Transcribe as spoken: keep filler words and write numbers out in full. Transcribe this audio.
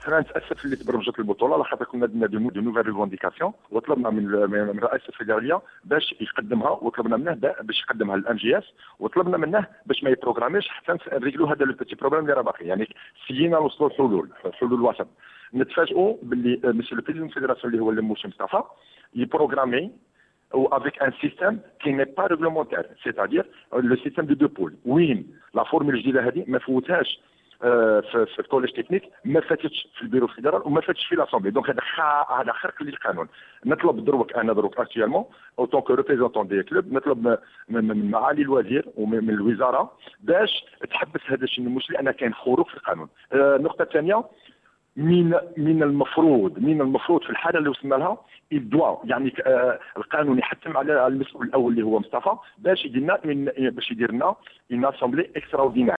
انا نتاسف اللي تبرمجت البطوله لاخاطر كنا درنا دو نوفيل ريفونديكاسيون وطلبنا من من رئيس الفيدراليه باش يقدمها، وطلبنا منه باش يقدمها للام جي اس، وطلبنا منه باش ما يبروغراميش حتى نريكلو هذا لو بيتي بروبليم اللي راه باقي. يعني سينا نوصلوا لحلول حلول وسط. نتفاجئوا باللي مسيو لو بريزيدون فيدراسيون اللي هو الموشي مصطفى يبروغرامي ou avec un système qui n'est pas réglementaire, c'est-à-dire le système de deux pôles. وين لا فورمول الجديده هذه ما فوتهاش في في الكوليج تكنيك، ما فاتتش في البيرو فيدرال وما فاتتش في لاسامبلي. دونك هذا هذا خرق للقانون. نطلب دروك انا دروك اكطوالمون او طونك ريبريزونتون دي كلوب، نطلب من معالي الوزير ومن الوزاره باش تحبس هذا الشيء المشكل، لان كاين خروج في القانون. النقطه الثانيه، من من المفروض من المفروض في الحاله اللي وصلنا لها الدوا يعني آه القانون يحتم على المسؤول الاول اللي هو مصطفى باش يدير لنا باش يدير لنا اون اسامبلي اكستراوردينير.